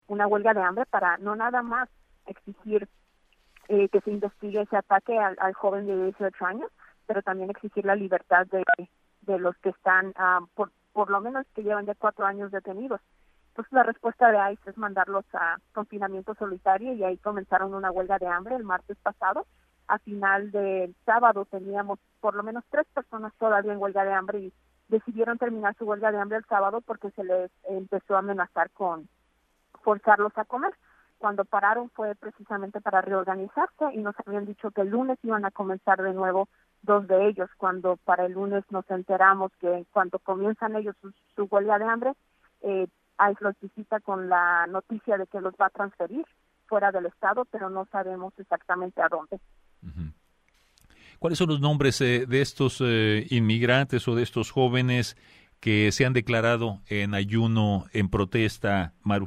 una huelga de hambre para no nada más exigir que se investigue ese ataque al joven de 18 años, pero también exigir la libertad de los que están, por lo menos que llevan ya 4 años detenidos. Entonces la respuesta de ICE es mandarlos a confinamiento solitario y ahí comenzaron una huelga de hambre el martes pasado. A final del sábado teníamos por lo menos 3 personas todavía en huelga de hambre y decidieron terminar su huelga de hambre el sábado porque se les empezó a amenazar con forzarlos a comer. Cuando pararon fue precisamente para reorganizarse y nos habían dicho que el lunes iban a comenzar de nuevo 2 de ellos. Cuando para el lunes nos enteramos que cuando comienzan ellos su huelga de hambre, ICE los visita con la noticia de que los va a transferir fuera del estado, pero no sabemos exactamente a dónde. Uh-huh. ¿Cuáles son los nombres de estos inmigrantes o de estos jóvenes que se han declarado en ayuno, en protesta, Maru?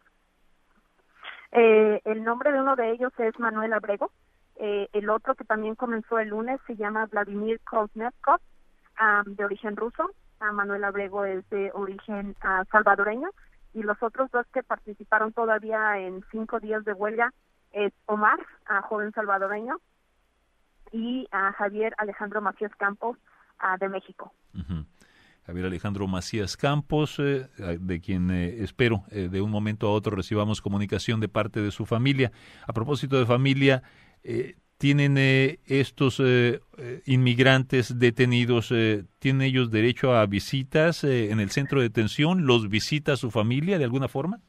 El nombre de uno de ellos es Manuel Abrego. El otro que también comenzó el lunes se llama Vladimir Kuznetsov, de origen ruso. Manuel Abrego es de origen salvadoreño. Y los otros 2 que participaron todavía en 5 días de huelga es Omar, joven salvadoreño, y Javier Alejandro Macías Campos, de México. Uh-huh. Javier Alejandro Macías Campos, de quien espero de un momento a otro recibamos comunicación de parte de su familia. A propósito de familia, ¿tienen estos inmigrantes detenidos, tienen ellos derecho a visitas en el centro de detención? ¿Los visita su familia de alguna forma?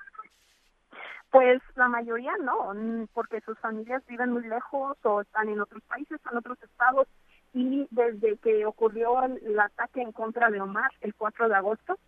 Pues la mayoría no, porque sus familias viven muy lejos o están en otros países, en otros estados. Y desde que ocurrió el ataque en contra de Omar el 4 de agosto,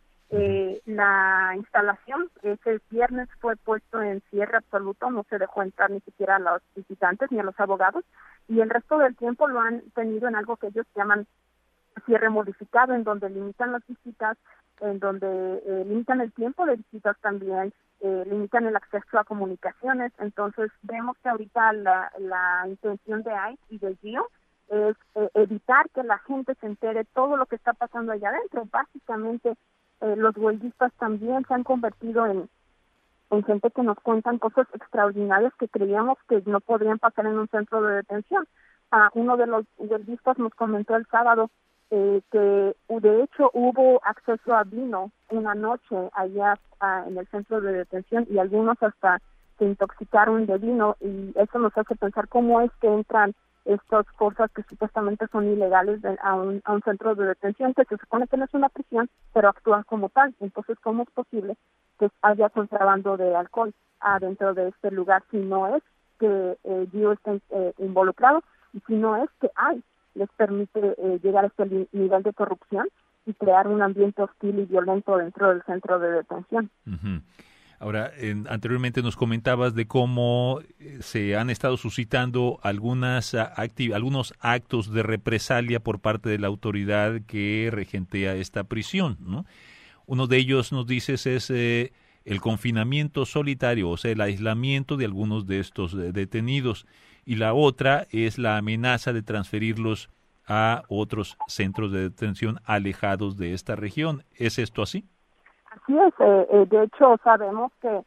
la instalación ese viernes fue puesto en cierre absoluto, no se dejó entrar ni siquiera a los visitantes ni a los abogados, y el resto del tiempo lo han tenido en algo que ellos llaman cierre modificado, en donde limitan las visitas, en donde limitan el tiempo de visitas también, limitan el acceso a comunicaciones. Entonces vemos que ahorita la intención de ICE y de GIO es evitar que la gente se entere todo lo que está pasando allá adentro. Básicamente, los huelguistas también se han convertido en gente que nos cuentan cosas extraordinarias que creíamos que no podrían pasar en un centro de detención. Uno de los huelguistas nos comentó el sábado que de hecho hubo acceso a vino una noche allá en el centro de detención y algunos hasta se intoxicaron de vino, y eso nos hace pensar cómo es que entran estas cosas que supuestamente son ilegales a un centro de detención, que se supone que no es una prisión, pero actúan como tal. Entonces, ¿cómo es posible que haya contrabando de alcohol adentro de este lugar si no es que GIO está involucrado y si no es que les permite llegar a este nivel de corrupción y crear un ambiente hostil y violento dentro del centro de detención? Uh-huh. Ahora, anteriormente nos comentabas de cómo se han estado suscitando algunos actos de represalia por parte de la autoridad que regentea esta prisión, ¿no? Uno de ellos, nos dices, es el confinamiento solitario, o sea, el aislamiento de algunos de estos detenidos. Y la otra es la amenaza de transferirlos a otros centros de detención alejados de esta región. ¿Es esto así? Así es. De hecho, sabemos que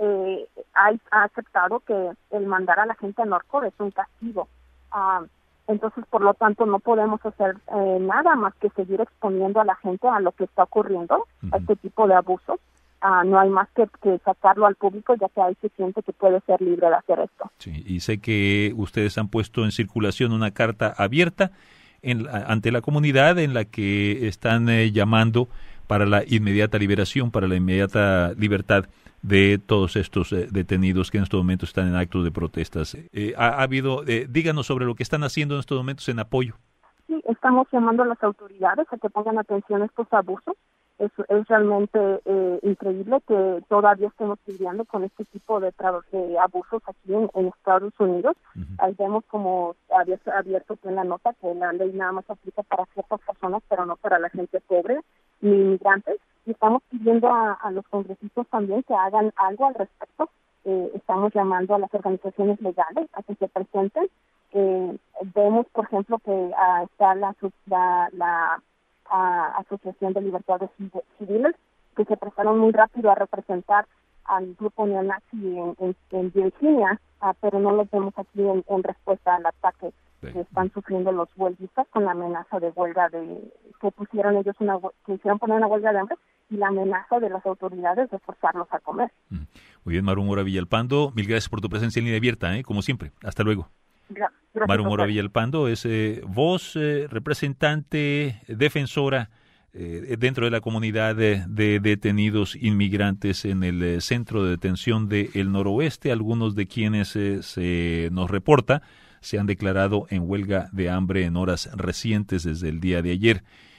ha aceptado que el mandar a la gente a Norco es un castigo. Entonces, por lo tanto, no podemos hacer nada más que seguir exponiendo a la gente a lo que está ocurriendo, a este tipo de abusos. No hay más que sacarlo al público, ya que ahí se siente que puede ser libre de hacer esto. Sí, y sé que ustedes han puesto en circulación una carta abierta ante la comunidad en la que están llamando para la inmediata liberación, para la inmediata libertad de todos estos detenidos que en estos momentos están en actos de protestas. Ha habido, díganos sobre lo que están haciendo en estos momentos en apoyo. Sí, estamos llamando a las autoridades a que pongan atención a estos abusos. Es realmente increíble que todavía estemos lidiando con este tipo de abusos aquí en Estados Unidos. Uh-huh. Ahí vemos como había abierto en la nota que la ley nada más aplica para ciertas personas, pero no para la gente pobre ni inmigrantes. Y estamos pidiendo a los congresistas también que hagan algo al respecto. Estamos llamando a las organizaciones legales a que se presenten. Vemos, por ejemplo, que está la Asociación de Libertades Civiles, que se prestaron muy rápido a representar al grupo neonazi en Virginia, pero no lo vemos aquí en respuesta al ataque que están sufriendo los huelguistas con la amenaza de huelga que pusieron ellos que hicieron poner una huelga de hambre y la amenaza de las autoridades de forzarlos a comer. Muy bien, Maru Mora Villalpando, mil gracias por tu presencia en línea abierta, como siempre. Hasta luego. Gracias, Maru Mora Villalpando es voz, representante, defensora dentro de la comunidad de detenidos inmigrantes en el centro de detención del Noroeste, algunos de quienes se nos reporta se han declarado en huelga de hambre en horas recientes desde el día de ayer.